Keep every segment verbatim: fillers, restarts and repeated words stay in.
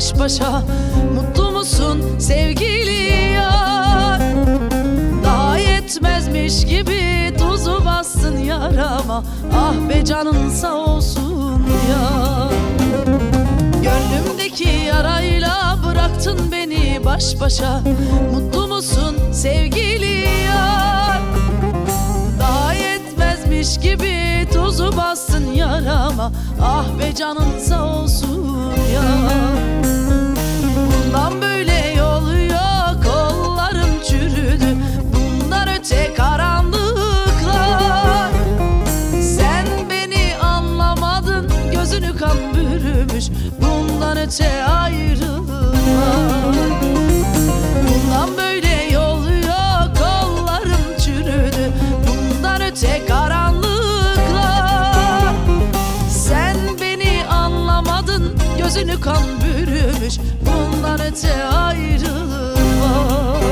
baş başa. Mutlu musun sevgili yar? Daha yetmezmiş gibi tuzu bastın yarama. Ah be canın sağ olsun ya. Gönlümdeki yarayla bıraktın beni baş başa. Mutlu musun sevgili yar? Daha yetmezmiş gibi tuzu bastın yarama. Ah be canın sağ olsun ya. Bundan böyle yol yok, kollarım çürüdü. Bundan öte karanlıklar. Sen beni anlamadın, gözünü kan bürümüş. Bundan öte ayrılıklar. Bundan böyle yol yok, kollarım çürüdü. Bundan öte karanlıklar. Sen beni anlamadın, gözünü kan bürümüş. Bundan öte ayrılık var.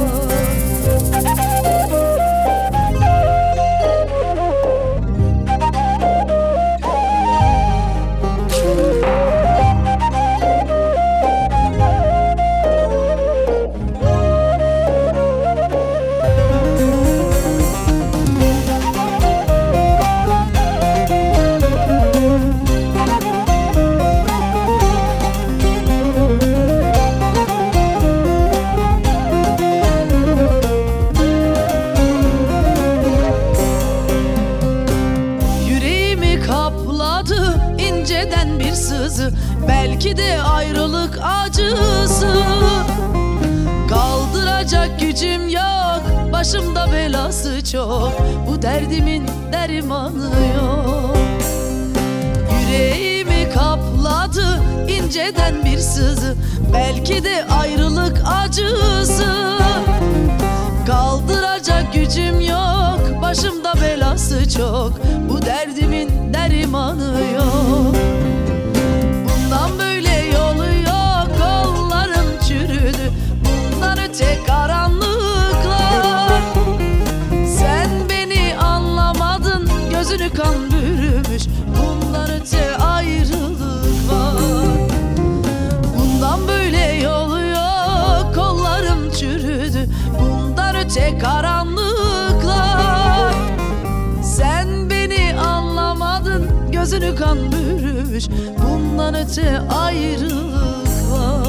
İnceden bir sızı, belki de ayrılık acısı. Kaldıracak gücüm yok, başımda belası çok. Bu derdimin dermanı yok. Yüreğimi kapladı inceden bir sızı, belki de ayrılık acısı. Kaldıracak gücüm yok, başımda belası çok. Bu derdimin dermanı yok. Bundan böyle yolu yok, kollarım çürüdü. Bundan öte karanlıklar. Sen beni anlamadın, gözünü kan bürümüş. Bundan öte ayrılık var. Bundan böyle yolu yok, kollarım çürüdü. Bundan öte karanlıklar. Sen beni anlamadın, gözünü kan bürümüş. Bundan öte ayrılık var.